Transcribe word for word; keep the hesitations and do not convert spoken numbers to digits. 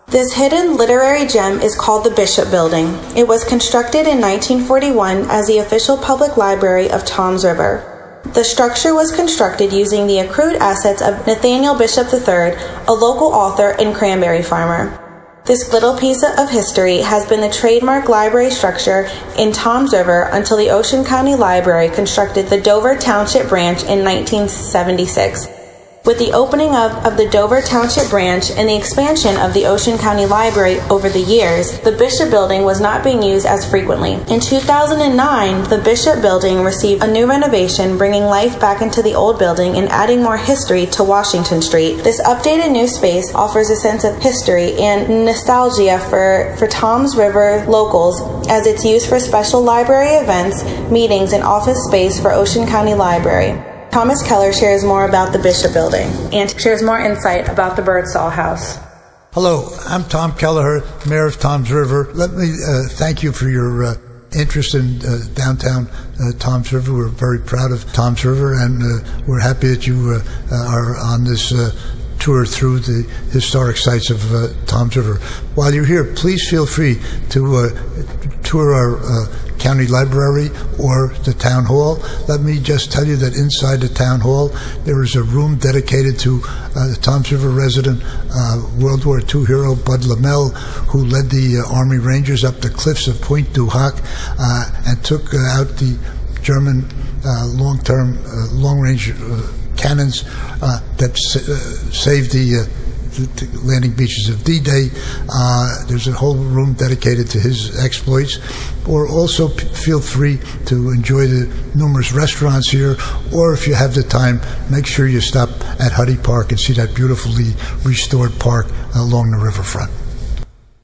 This hidden literary gem is called the Bishop Building. It was constructed in nineteen forty-one as the official public library of Toms River. The structure was constructed using the accrued assets of Nathaniel Bishop the third, a local author and cranberry farmer. This little piece of history has been the trademark library structure in Toms River until the Ocean County Library constructed the Dover Township branch in nineteen seventy-six. With the opening up of the Dover Township branch and the expansion of the Ocean County Library over the years, the Bishop Building was not being used as frequently. In two thousand nine, the Bishop Building received a new renovation, bringing life back into the old building and adding more history to Washington Street. This updated new space offers a sense of history and nostalgia for, for Toms River locals, as it's used for special library events, meetings, and office space for Ocean County Library. Thomas Keller shares more about the Bishop Building and shares more insight about the Birdsall House. Hello, I'm Tom Kelleher, Mayor of Toms River. Let me uh, thank you for your uh, interest in uh, downtown uh, Toms River. We're very proud of Toms River, and uh, we're happy that you uh, are on this uh, tour through the historic sites of uh, Toms River. While you're here, please feel free to uh, tour our uh, county library or the town hall. Let me just tell you that inside the town hall there is a room dedicated to uh, the Toms River resident, uh, World War Two hero Bud Lamel, who led the uh, Army Rangers up the cliffs of Point du Hoc uh, and took uh, out the German uh, long-term, uh, long-range uh, cannons uh, that sa- uh, saved the uh, the landing beaches of D-Day. Uh, there's a whole room dedicated to his exploits. Or also p- feel free to enjoy the numerous restaurants here, or if you have the time, make sure you stop at Huddy Park and see that beautifully restored park along the riverfront.